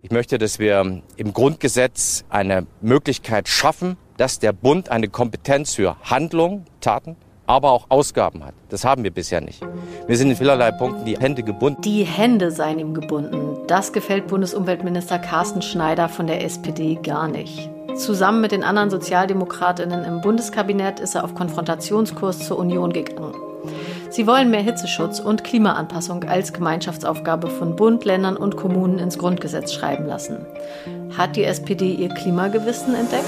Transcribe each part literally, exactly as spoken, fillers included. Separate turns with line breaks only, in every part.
Ich möchte, dass wir im Grundgesetz eine Möglichkeit schaffen, dass der Bund eine Kompetenz für Handlung, Taten, aber auch Ausgaben hat. Das haben wir bisher nicht. Wir sind in vielerlei Punkten die Hände gebunden.
Die Hände seien ihm gebunden. Das gefällt Bundesumweltminister Carsten Schneider von der S P D gar nicht. Zusammen mit den anderen Sozialdemokratinnen im Bundeskabinett ist er auf Konfrontationskurs zur Union gegangen. Sie wollen mehr Hitzeschutz und Klimaanpassung als Gemeinschaftsaufgabe von Bund, Ländern und Kommunen ins Grundgesetz schreiben lassen. Hat die S P D ihr Klimagewissen entdeckt?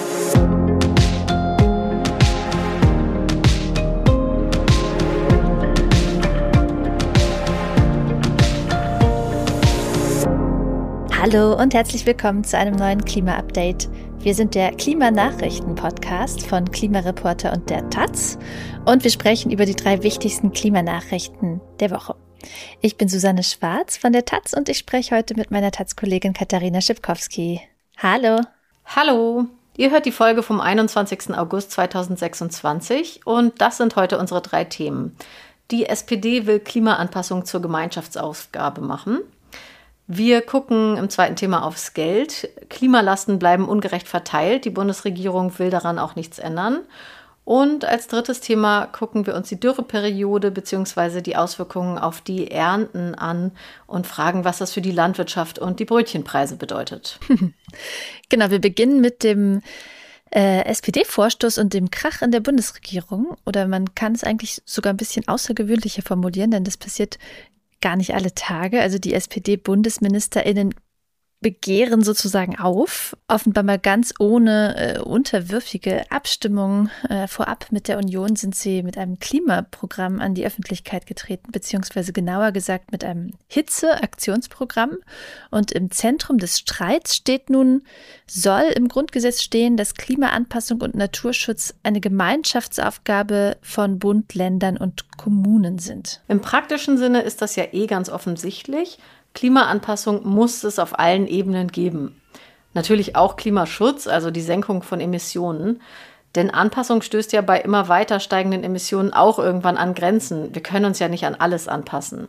Hallo und herzlich willkommen zu einem neuen Klima-Update. Wir sind der Klimanachrichten-Podcast von Klimareporter und der Taz und wir sprechen über die drei wichtigsten Klimanachrichten der Woche. Ich bin Susanne Schwarz von der Taz und ich spreche heute mit meiner Taz-Kollegin Katharina Schipkowski. Hallo.
Hallo. Ihr hört die Folge vom einundzwanzigsten August zweitausendsechsundzwanzig und das sind heute unsere drei Themen. Die S P D will Klimaanpassung zur Gemeinschaftsaufgabe machen. Wir gucken im zweiten Thema aufs Geld. Klimalasten bleiben ungerecht verteilt. Die Bundesregierung will daran auch nichts ändern. Und als drittes Thema gucken wir uns die Dürreperiode bzw. die Auswirkungen auf die Ernten an und fragen, was das für die Landwirtschaft und die Brötchenpreise bedeutet.
Genau, wir beginnen mit dem äh, S P D-Vorstoß und dem Krach in der Bundesregierung. Oder man kann es eigentlich sogar ein bisschen außergewöhnlicher formulieren, denn das passiert gar nicht alle Tage. Also die S P D-BundesministerInnen begehren sozusagen auf, offenbar mal ganz ohne äh, unterwürfige Abstimmung. Äh, vorab mit der Union sind sie mit einem Klimaprogramm an die Öffentlichkeit getreten, beziehungsweise genauer gesagt mit einem Hitze-Aktionsprogramm. Und im Zentrum des Streits steht nun, soll im Grundgesetz stehen, dass Klimaanpassung und Naturschutz eine Gemeinschaftsaufgabe von Bund, Ländern und Kommunen sind.
Im praktischen Sinne ist das ja eh ganz offensichtlich. Klimaanpassung muss es auf allen Ebenen geben. Natürlich auch Klimaschutz, also die Senkung von Emissionen. Denn Anpassung stößt ja bei immer weiter steigenden Emissionen auch irgendwann an Grenzen. Wir können uns ja nicht an alles anpassen.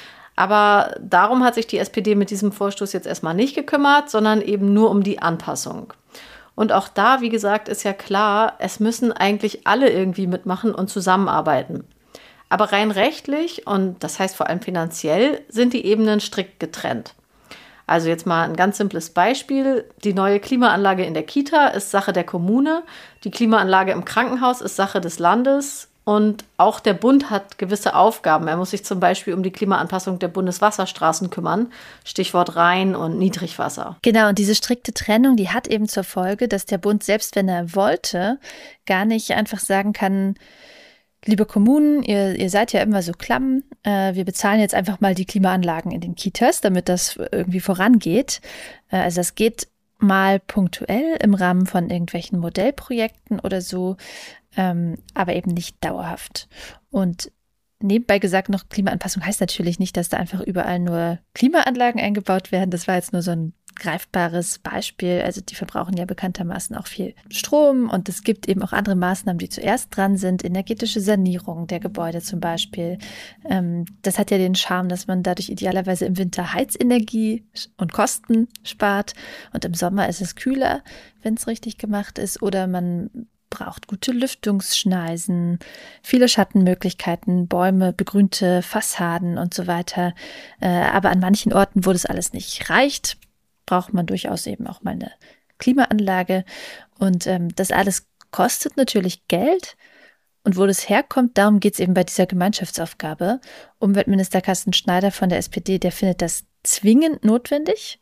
Aber darum hat sich die S P D mit diesem Vorstoß jetzt erstmal nicht gekümmert, sondern eben nur um die Anpassung. Und auch da, wie gesagt, ist ja klar, es müssen eigentlich alle irgendwie mitmachen und zusammenarbeiten. Aber rein rechtlich und das heißt vor allem finanziell sind die Ebenen strikt getrennt. Also jetzt mal ein ganz simples Beispiel. Die neue Klimaanlage in der Kita ist Sache der Kommune. Die Klimaanlage im Krankenhaus ist Sache des Landes. Und auch der Bund hat gewisse Aufgaben. Er muss sich zum Beispiel um die Klimaanpassung der Bundeswasserstraßen kümmern. Stichwort Rhein- und Niedrigwasser.
Genau, und diese strikte Trennung, die hat eben zur Folge, dass der Bund, selbst wenn er wollte, gar nicht einfach sagen kann, liebe Kommunen, ihr, ihr seid ja immer so klamm, äh, wir bezahlen jetzt einfach mal die Klimaanlagen in den Kitas, damit das irgendwie vorangeht. Äh, also das geht mal punktuell im Rahmen von irgendwelchen Modellprojekten oder so, ähm, aber eben nicht dauerhaft. Und nebenbei gesagt noch, Klimaanpassung heißt natürlich nicht, dass da einfach überall nur Klimaanlagen eingebaut werden. Das war jetzt nur so ein greifbares Beispiel. Also die verbrauchen ja bekanntermaßen auch viel Strom und es gibt eben auch andere Maßnahmen, die zuerst dran sind. Energetische Sanierung der Gebäude zum Beispiel. Ähm, das hat ja den Charme, dass man dadurch idealerweise im Winter Heizenergie und Kosten spart und im Sommer ist es kühler, wenn es richtig gemacht ist, oder man braucht gute Lüftungsschneisen, viele Schattenmöglichkeiten, Bäume, begrünte Fassaden und so weiter. Äh, aber an manchen Orten, wo das alles nicht reicht, braucht man durchaus eben auch mal eine Klimaanlage. Und ähm, das alles kostet natürlich Geld. Und wo das herkommt, darum geht es eben bei dieser Gemeinschaftsaufgabe. Umweltminister Carsten Schneider von der S P D, der findet das zwingend notwendig.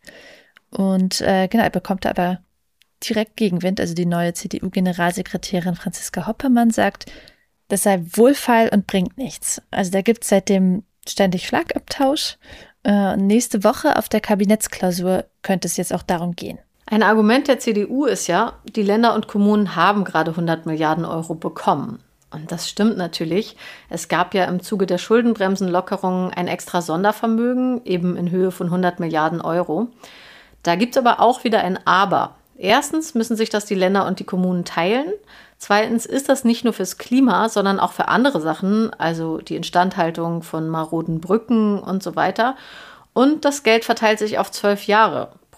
Und äh, genau, er bekommt aber direkt Gegenwind. Also die neue C D U-Generalsekretärin Franziska Hoppermann sagt, das sei wohlfeil und bringt nichts. Also da gibt es seitdem ständig Schlagabtausch. Äh, nächste Woche auf der Kabinettsklausur könnte es jetzt auch darum gehen.
Ein Argument der C D U ist ja, die Länder und Kommunen haben gerade hundert Milliarden Euro bekommen. Und das stimmt natürlich. Es gab ja im Zuge der Schuldenbremsenlockerungen ein extra Sondervermögen, eben in Höhe von hundert Milliarden Euro. Da gibt es aber auch wieder ein Aber. Erstens müssen sich das die Länder und die Kommunen teilen. Zweitens ist das nicht nur fürs Klima, sondern auch für andere Sachen, also die Instandhaltung von maroden Brücken und so weiter. Und das Geld verteilt sich auf zwölf Jahre. Pro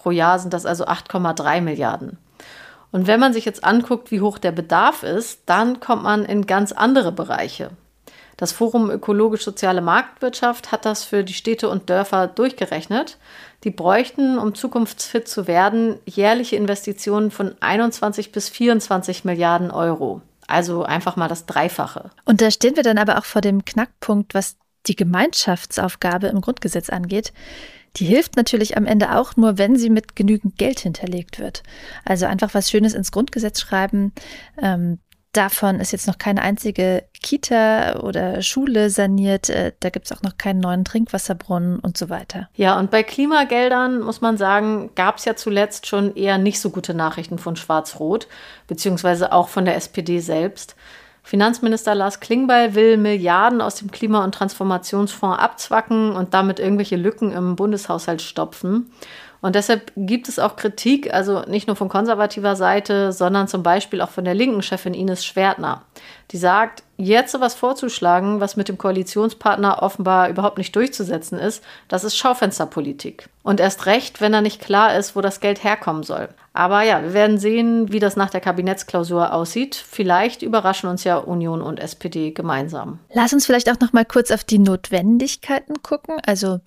Pro Jahr sind das also acht Komma drei Milliarden. Und wenn man sich jetzt anguckt, wie hoch der Bedarf ist, dann kommt man in ganz andere Bereiche. Das Forum Ökologisch-Soziale Marktwirtschaft hat das für die Städte und Dörfer durchgerechnet. Die bräuchten, um zukunftsfit zu werden, jährliche Investitionen von einundzwanzig bis vierundzwanzig Milliarden Euro. Also einfach mal das Dreifache.
Und da stehen wir dann aber auch vor dem Knackpunkt, was die Gemeinschaftsaufgabe im Grundgesetz angeht. Die hilft natürlich am Ende auch nur, wenn sie mit genügend Geld hinterlegt wird. Also einfach was Schönes ins Grundgesetz schreiben. Ähm, davon ist jetzt noch keine einzige Kita oder Schule saniert. Äh, da gibt es auch noch keinen neuen Trinkwasserbrunnen und so weiter.
Ja, und bei Klimageldern, muss man sagen, gab es ja zuletzt schon eher nicht so gute Nachrichten von Schwarz-Rot, beziehungsweise auch von der S P D selbst. Finanzminister Lars Klingbeil will Milliarden aus dem Klima- und Transformationsfonds abzwacken und damit irgendwelche Lücken im Bundeshaushalt stopfen. Und deshalb gibt es auch Kritik, also nicht nur von konservativer Seite, sondern zum Beispiel auch von der linken Chefin Ines Schwertner. Die sagt, jetzt sowas vorzuschlagen, was mit dem Koalitionspartner offenbar überhaupt nicht durchzusetzen ist, das ist Schaufensterpolitik. Und erst recht, wenn da nicht klar ist, wo das Geld herkommen soll. Aber ja, wir werden sehen, wie das nach der Kabinettsklausur aussieht. Vielleicht überraschen uns ja Union und S P D gemeinsam.
Lass uns vielleicht auch noch mal kurz auf die Notwendigkeiten gucken. Also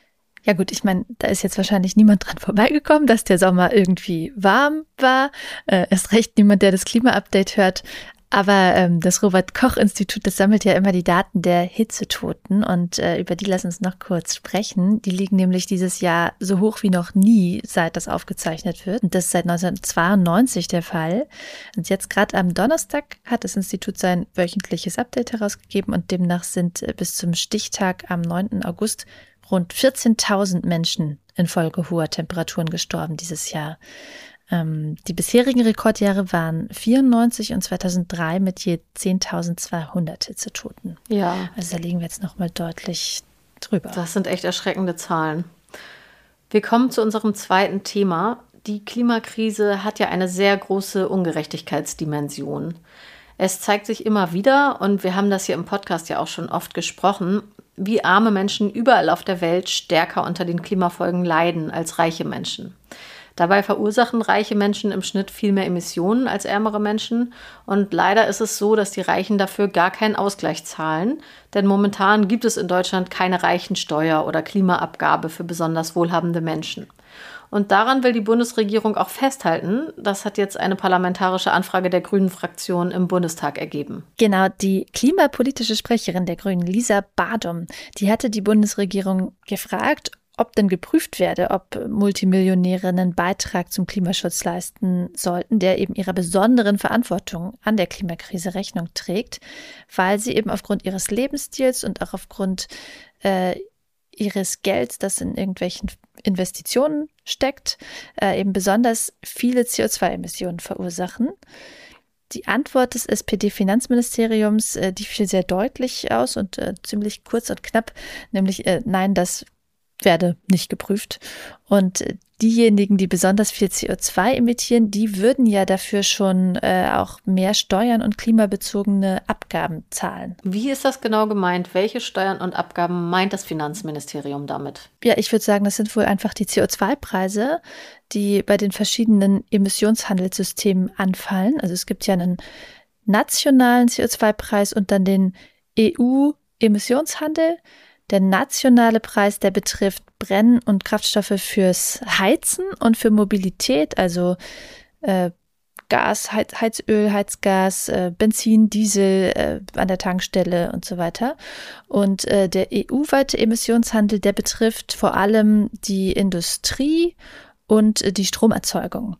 ja gut, ich meine, da ist jetzt wahrscheinlich niemand dran vorbeigekommen, dass der Sommer irgendwie warm war. Äh, erst recht niemand, der das Klima-Update hört. Aber ähm, das Robert-Koch-Institut, das sammelt ja immer die Daten der Hitzetoten und äh, über die lassen uns noch kurz sprechen. Die liegen nämlich dieses Jahr so hoch wie noch nie, seit das aufgezeichnet wird. Und das ist seit neunzehnhundertzweiundneunzig der Fall. Und jetzt gerade am Donnerstag hat das Institut sein wöchentliches Update herausgegeben und demnach sind äh, bis zum Stichtag am neunten August rund vierzehntausend Menschen infolge hoher Temperaturen gestorben dieses Jahr. Ähm, die bisherigen Rekordjahre waren vierundneunzig und zweitausenddrei mit je zehntausendzweihundert Hitzetoten.
Ja.
Also da liegen wir jetzt nochmal deutlich drüber.
Das sind echt erschreckende Zahlen. Wir kommen zu unserem zweiten Thema. Die Klimakrise hat ja eine sehr große Ungerechtigkeitsdimension. Es zeigt sich immer wieder, und wir haben das hier im Podcast ja auch schon oft gesprochen, wie arme Menschen überall auf der Welt stärker unter den Klimafolgen leiden als reiche Menschen. Dabei verursachen reiche Menschen im Schnitt viel mehr Emissionen als ärmere Menschen. Und leider ist es so, dass die Reichen dafür gar keinen Ausgleich zahlen. Denn momentan gibt es in Deutschland keine Reichensteuer oder Klimaabgabe für besonders wohlhabende Menschen. Und daran will die Bundesregierung auch festhalten. Das hat jetzt eine parlamentarische Anfrage der Grünen-Fraktion im Bundestag ergeben.
Genau, die klimapolitische Sprecherin der Grünen, Lisa Badum, die hatte die Bundesregierung gefragt, ob denn geprüft werde, ob Multimillionäre einen Beitrag zum Klimaschutz leisten sollten, der eben ihrer besonderen Verantwortung an der Klimakrise Rechnung trägt, weil sie eben aufgrund ihres Lebensstils und auch aufgrund äh, ihres Gelds, das in irgendwelchen Investitionen steckt, äh, eben besonders viele C O zwei Emissionen verursachen. Die Antwort des S P D-Finanzministeriums, äh, die fiel sehr deutlich aus und äh, ziemlich kurz und knapp, nämlich äh, nein, das werde nicht geprüft. Und diejenigen, die besonders viel C O zwei emittieren, die würden ja dafür schon äh, auch mehr Steuern und klimabezogene Abgaben zahlen.
Wie ist das genau gemeint? Welche Steuern und Abgaben meint das Finanzministerium damit?
Ja, ich würde sagen, das sind wohl einfach die C O zwei Preise, die bei den verschiedenen Emissionshandelssystemen anfallen. Also es gibt ja einen nationalen C O zwei Preis und dann den E U-Emissionshandel. Der nationale Preis, der betrifft Brenn- und Kraftstoffe fürs Heizen und für Mobilität, also äh, Gas, Heiz, Heizöl, Heizgas, äh, Benzin, Diesel äh, an der Tankstelle und so weiter. Und äh, der E U-weite Emissionshandel, der betrifft vor allem die Industrie und äh, die Stromerzeugung.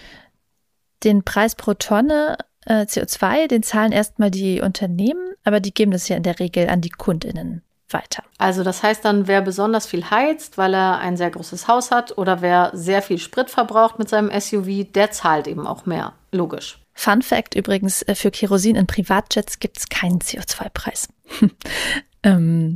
Den Preis pro Tonne äh, C O zwei, den zahlen erstmal die Unternehmen, aber die geben das ja in der Regel an die KundInnen weiter.
Also das heißt dann, wer besonders viel heizt, weil er ein sehr großes Haus hat oder wer sehr viel Sprit verbraucht mit seinem S U V, der zahlt eben auch mehr. Logisch.
Fun Fact übrigens, für Kerosin in Privatjets gibt es keinen C O zwei Preis. ähm,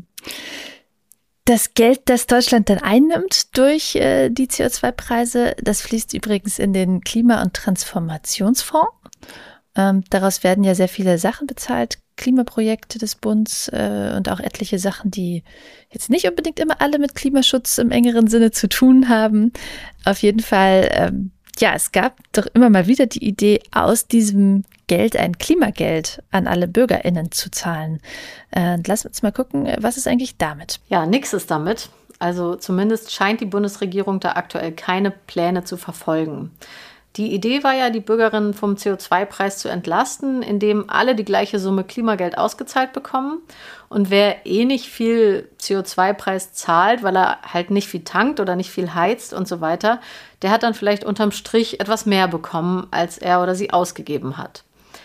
das Geld, das Deutschland dann einnimmt durch äh, die C O zwei Preise, das fließt übrigens in den Klima- und Transformationsfonds. Ähm, daraus werden ja sehr viele Sachen bezahlt, Klimaprojekte des Bundes äh, und auch etliche Sachen, die jetzt nicht unbedingt immer alle mit Klimaschutz im engeren Sinne zu tun haben. Auf jeden Fall, ähm, ja, es gab doch immer mal wieder die Idee, aus diesem Geld ein Klimageld an alle BürgerInnen zu zahlen. Äh, lass uns mal gucken, was ist eigentlich damit?
Ja, nix ist damit. Also zumindest scheint die Bundesregierung da aktuell keine Pläne zu verfolgen. Die Idee war ja, die Bürgerinnen vom C O zwei Preis zu entlasten, indem alle die gleiche Summe Klimageld ausgezahlt bekommen. Und wer eh nicht viel C O zwei Preis zahlt, weil er halt nicht viel tankt oder nicht viel heizt und so weiter, der hat dann vielleicht unterm Strich etwas mehr bekommen, als er oder sie ausgegeben hat.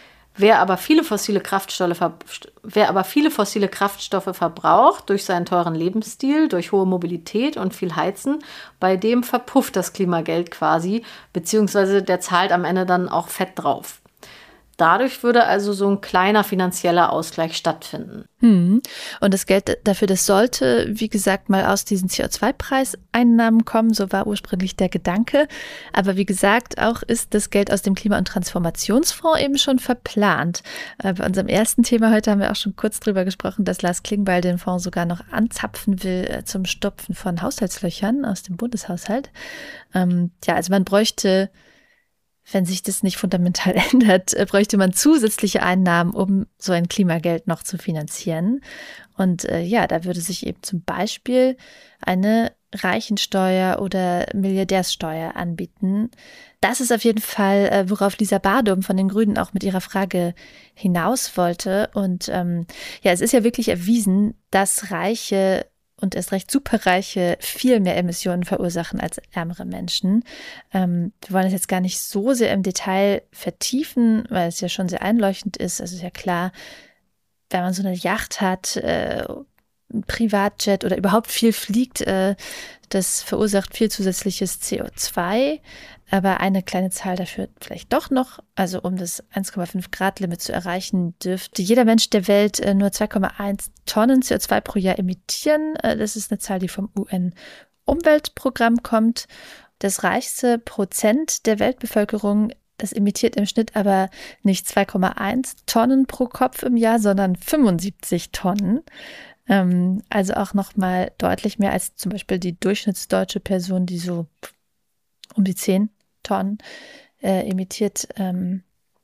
Wer aber viele fossile Kraftstoffe, ver- wer aber viele fossile Kraftstoffe verbraucht durch seinen teuren Lebensstil, durch hohe Mobilität und viel Heizen, bei dem verpufft das Klimageld quasi, beziehungsweise der zahlt am Ende dann auch fett drauf. Dadurch würde also so ein kleiner finanzieller Ausgleich stattfinden.
Hm. Und das Geld dafür, das sollte, wie gesagt, mal aus diesen C O zwei Preiseinnahmen kommen. So war ursprünglich der Gedanke. Aber wie gesagt, auch ist das Geld aus dem Klima- und Transformationsfonds eben schon verplant. Äh, bei unserem ersten Thema heute haben wir auch schon kurz drüber gesprochen, dass Lars Klingbeil den Fonds sogar noch anzapfen will äh, zum Stopfen von Haushaltslöchern aus dem Bundeshaushalt. Ähm, ja, also man bräuchte, wenn sich das nicht fundamental ändert, bräuchte man zusätzliche Einnahmen, um so ein Klimageld noch zu finanzieren. Und äh, ja, da würde sich eben zum Beispiel eine Reichensteuer oder Milliardärssteuer anbieten. Das ist auf jeden Fall, äh, worauf Lisa Badum von den Grünen auch mit ihrer Frage hinaus wollte. Und ähm, ja, es ist ja wirklich erwiesen, dass Reiche und erst recht Superreiche viel mehr Emissionen verursachen als ärmere Menschen. Ähm, wir wollen es jetzt gar nicht so sehr im Detail vertiefen, weil es ja schon sehr einleuchtend ist. Also ist ja klar, wenn man so eine Yacht hat, äh, ein Privatjet oder überhaupt viel fliegt, äh, das verursacht viel zusätzliches C O zwei. Aber eine kleine Zahl dafür vielleicht doch noch. Also um das eins Komma fünf Grad Limit zu erreichen, dürfte jeder Mensch der Welt äh, nur zwei Komma eins Tonnen C O zwei pro Jahr emittieren. Äh, das ist eine Zahl, die vom U N-Umweltprogramm kommt. Das reichste Prozent der Weltbevölkerung, das emittiert im Schnitt aber nicht zwei Komma eins Tonnen pro Kopf im Jahr, sondern fünfundsiebzig Tonnen. Ähm, also auch nochmal deutlich mehr als zum Beispiel die durchschnittsdeutsche Person, die so um die zehn Tonnen äh, emittiert. Ähm,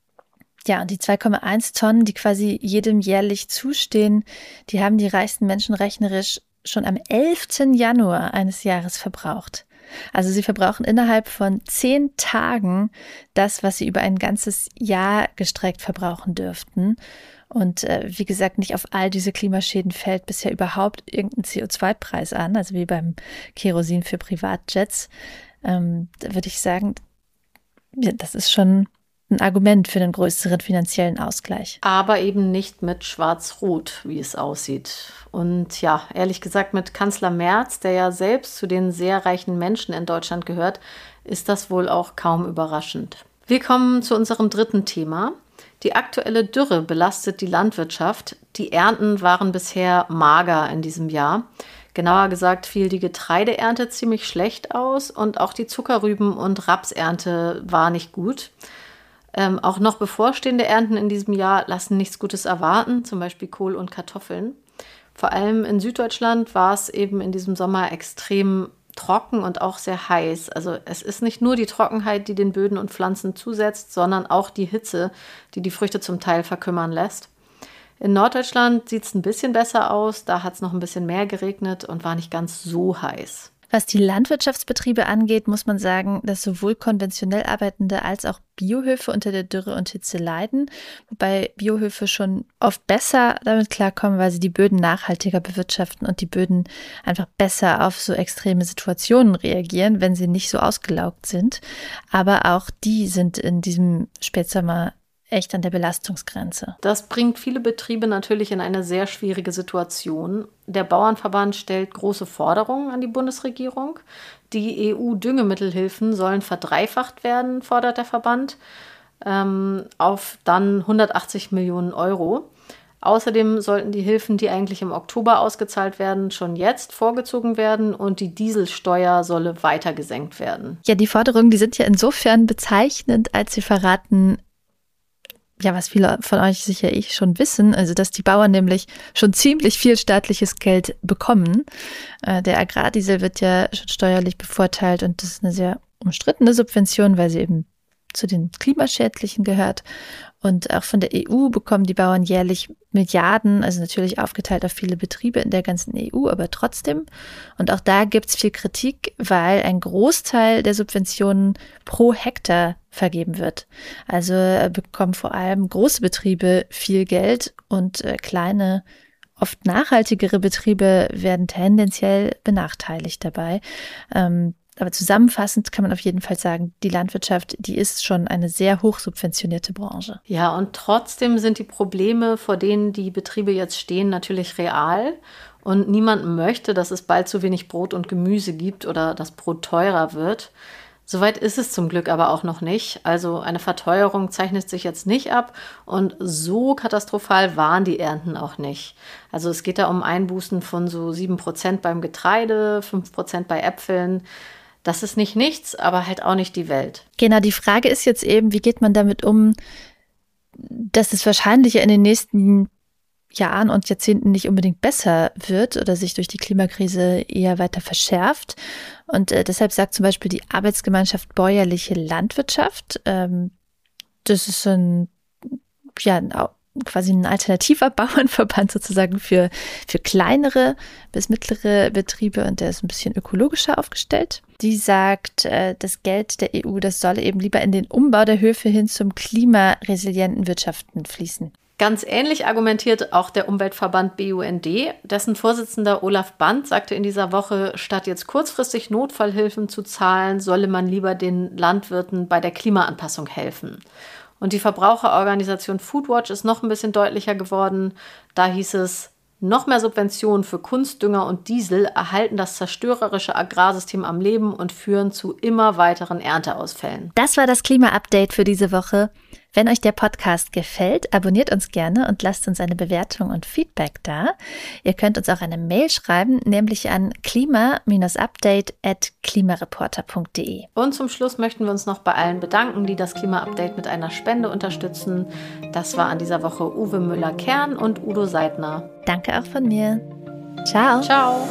ja, und die zwei Komma eins Tonnen, die quasi jedem jährlich zustehen, die haben die reichsten Menschen rechnerisch schon am elften Januar eines Jahres verbraucht. Also sie verbrauchen innerhalb von zehn Tagen das, was sie über ein ganzes Jahr gestreckt verbrauchen dürften. Und äh, wie gesagt, nicht auf all diese Klimaschäden fällt bisher überhaupt irgendein C O zwei Preis an, also wie beim Kerosin für Privatjets. Ähm, da würde ich sagen, ja, das ist schon ein Argument für den größeren finanziellen Ausgleich.
Aber eben nicht mit Schwarz-Rot, wie es aussieht. Und ja, ehrlich gesagt, mit Kanzler Merz, der ja selbst zu den sehr reichen Menschen in Deutschland gehört, ist das wohl auch kaum überraschend. Wir kommen zu unserem dritten Thema. Die aktuelle Dürre belastet die Landwirtschaft. Die Ernten waren bisher mager in diesem Jahr. Genauer gesagt fiel die Getreideernte ziemlich schlecht aus und auch die Zuckerrüben- und Rapsernte war nicht gut. Ähm, auch noch bevorstehende Ernten in diesem Jahr lassen nichts Gutes erwarten, zum Beispiel Kohl und Kartoffeln. Vor allem in Süddeutschland war es eben in diesem Sommer extrem trocken und auch sehr heiß. Also es ist nicht nur die Trockenheit, die den Böden und Pflanzen zusetzt, sondern auch die Hitze, die die Früchte zum Teil verkümmern lässt. In Norddeutschland sieht es ein bisschen besser aus, da hat es noch ein bisschen mehr geregnet und war nicht ganz so heiß.
Was die Landwirtschaftsbetriebe angeht, muss man sagen, dass sowohl konventionell arbeitende als auch Biohöfe unter der Dürre und Hitze leiden, wobei Biohöfe schon oft besser damit klarkommen, weil sie die Böden nachhaltiger bewirtschaften und die Böden einfach besser auf so extreme Situationen reagieren, wenn sie nicht so ausgelaugt sind. Aber auch die sind in diesem Spätsommer echt an der Belastungsgrenze.
Das bringt viele Betriebe natürlich in eine sehr schwierige Situation. Der Bauernverband stellt große Forderungen an die Bundesregierung. Die E U-Düngemittelhilfen sollen verdreifacht werden, fordert der Verband, ähm, auf dann hundertachtzig Millionen Euro. Außerdem sollten die Hilfen, die eigentlich im Oktober ausgezahlt werden, schon jetzt vorgezogen werden und die Dieselsteuer solle weiter gesenkt werden.
Ja, die Forderungen, die sind ja insofern bezeichnend, als sie verraten, ja, was viele von euch sicher eh schon wissen, also dass die Bauern nämlich schon ziemlich viel staatliches Geld bekommen. Äh, der Agrardiesel wird ja schon steuerlich bevorteilt und das ist eine sehr umstrittene Subvention, weil sie eben zu den klimaschädlichen gehört. Und auch von der E U bekommen die Bauern jährlich Milliarden, also natürlich aufgeteilt auf viele Betriebe in der ganzen E U, aber trotzdem. Und auch da gibt es viel Kritik, weil ein Großteil der Subventionen pro Hektar vergeben wird. Also bekommen vor allem große Betriebe viel Geld und äh, kleine, oft nachhaltigere Betriebe werden tendenziell benachteiligt dabei. Ähm, Aber zusammenfassend kann man auf jeden Fall sagen, die Landwirtschaft, die ist schon eine sehr hoch subventionierte Branche.
Ja, und trotzdem sind die Probleme, vor denen die Betriebe jetzt stehen, natürlich real. Und niemand möchte, dass es bald zu wenig Brot und Gemüse gibt oder das Brot teurer wird. Soweit ist es zum Glück aber auch noch nicht. Also eine Verteuerung zeichnet sich jetzt nicht ab und so katastrophal waren die Ernten auch nicht. Also es geht da um Einbußen von so sieben Prozent beim Getreide, fünf Prozent bei Äpfeln. Das ist nicht nichts, aber halt auch nicht die Welt.
Genau, die Frage ist jetzt eben, wie geht man damit um, dass es wahrscheinlich in den nächsten Jahren und Jahrzehnten nicht unbedingt besser wird oder sich durch die Klimakrise eher weiter verschärft. Und äh, deshalb sagt zum Beispiel die Arbeitsgemeinschaft Bäuerliche Landwirtschaft, ähm, das ist ein, ja, quasi ein alternativer Bauernverband sozusagen für, für kleinere bis mittlere Betriebe und der ist ein bisschen ökologischer aufgestellt. Die sagt, das Geld der E U, das solle eben lieber in den Umbau der Höfe hin zum klimaresilienten Wirtschaften fließen.
Ganz ähnlich argumentiert auch der Umweltverband B U N D. Dessen Vorsitzender Olaf Band sagte in dieser Woche, statt jetzt kurzfristig Notfallhilfen zu zahlen, solle man lieber den Landwirten bei der Klimaanpassung helfen. Und die Verbraucherorganisation Foodwatch ist noch ein bisschen deutlicher geworden. Da hieß es, noch mehr Subventionen für Kunstdünger und Diesel erhalten das zerstörerische Agrarsystem am Leben und führen zu immer weiteren Ernteausfällen.
Das war das Klima-Update für diese Woche. Wenn euch der Podcast gefällt, abonniert uns gerne und lasst uns eine Bewertung und Feedback da. Ihr könnt uns auch eine Mail schreiben, nämlich an klima-update at klimareporter punkt de.
Und zum Schluss möchten wir uns noch bei allen bedanken, die das Klima-Update mit einer Spende unterstützen. Das war an dieser Woche Uwe Müller-Kern und Udo Seidner.
Danke auch von mir. Ciao.
Ciao.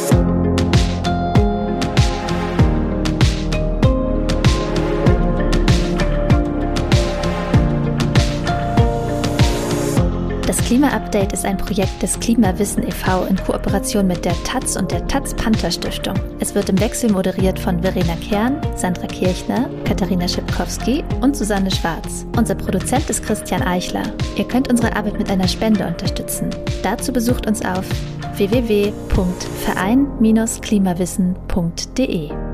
Das Klima-Update ist ein Projekt des Klimawissen e V in Kooperation mit der Taz und der Taz-Panther-Stiftung. Es wird im Wechsel moderiert von Verena Kern, Sandra Kirchner, Katharina Schipkowski und Susanne Schwarz. Unser Produzent ist Christian Eichler. Ihr könnt unsere Arbeit mit einer Spende unterstützen. Dazu besucht uns auf w w w punkt verein Bindestrich klimawissen punkt de.